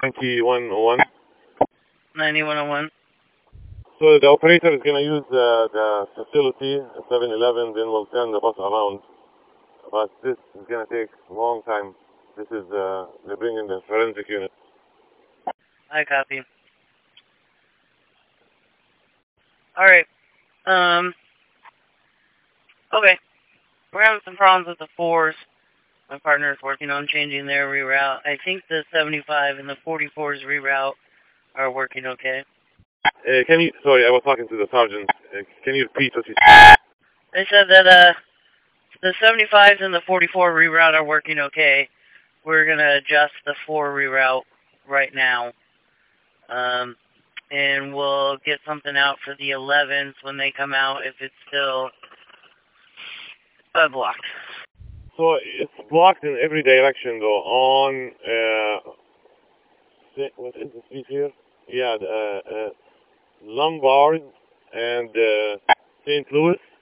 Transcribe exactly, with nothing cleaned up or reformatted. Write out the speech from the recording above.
ninety-one oh one. ninety-one oh one. So the operator is going to use uh, the facility, seven eleven, then we'll turn the bus around. But this is going to take a long time. This is, uh, they're bringing the forensic unit. I copy. Alright. Um, okay. We're having some problems with the fours. My partner is working on changing their reroute. I think the seventy-five and the forty-fours reroute are working okay. Uh, can you, sorry, I was talking to the sergeant. Uh, can you repeat what you said? They said that uh, the seventy-fives and the forty-four reroute are working okay. We're going to adjust the four reroute right now. Um, and we'll get something out for the elevens when they come out if it's still uh, blocked. So it's blocked in every direction though. On, uh, what is the street here? Yeah, uh, uh, Lombard and uh, Saint Louis.